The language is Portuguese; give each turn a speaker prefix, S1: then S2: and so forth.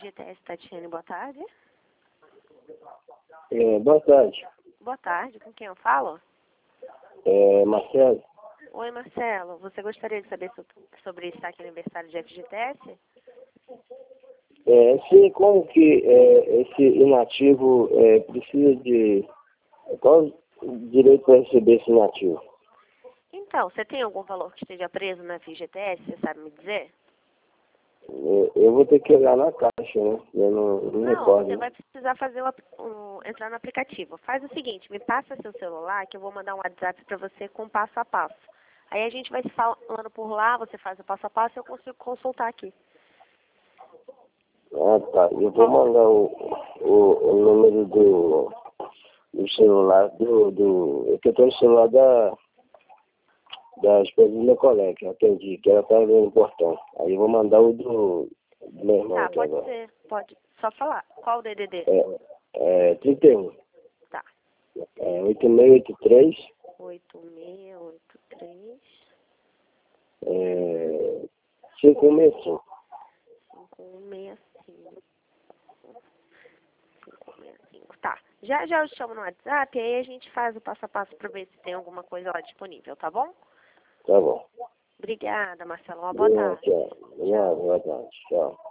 S1: FGTS, Tatiane, boa tarde.
S2: Boa tarde.
S1: Boa tarde, com quem eu falo?
S2: Marcelo.
S1: Oi, Marcelo. Você gostaria de saber sobre esse saque aniversário de FGTS?
S2: Sim, como que esse inativo precisa de... Qual o direito para receber esse inativo?
S1: Então, você tem algum valor que esteja preso na FGTS, você sabe me dizer?
S2: Eu vou ter que olhar na caixa, né? Eu não recordo.
S1: Você vai precisar fazer entrar no aplicativo. Faz o seguinte, me passa seu celular que eu vou mandar um WhatsApp para você com passo a passo. Aí a gente vai se falando por lá, você faz o passo a passo e eu consigo consultar aqui.
S2: Ah, tá. Eu vou mandar o número do celular, é que eu tenho o celular da esposa do meu colega, que eu atendi, que ela tá ali no portão. Aí eu vou mandar o do meu irmão
S1: Tá,
S2: aqui
S1: pode
S2: agora.
S1: ser. Pode só falar. Qual o DDD?
S2: 31.
S1: Tá.
S2: 8683.
S1: 8683
S2: 565.
S1: 5165. 565. Tá. Já eu te chamo no WhatsApp, aí a gente faz o passo a passo para ver se tem alguma coisa lá disponível, tá bom?
S2: Tá bom.
S1: Obrigada, Marcelo. Uma boa tarde.
S2: Tchau. Boa tarde. Tchau.